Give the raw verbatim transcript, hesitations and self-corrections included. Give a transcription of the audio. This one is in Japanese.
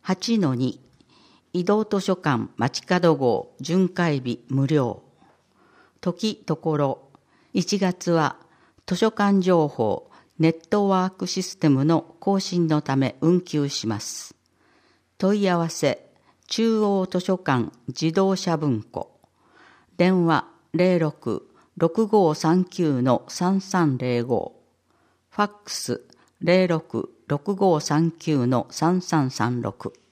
はちのに 移動図書館街角号巡回日無料。時ところいちがつは図書館情報ネットワークシステムの更新のため運休します。問い合わせ中央図書館自動車文庫。電話 ゼロろく ろくごさんきゅう さんさんゼロご。ファックス ゼロろく ろくごさんきゅう さんさんさんろく。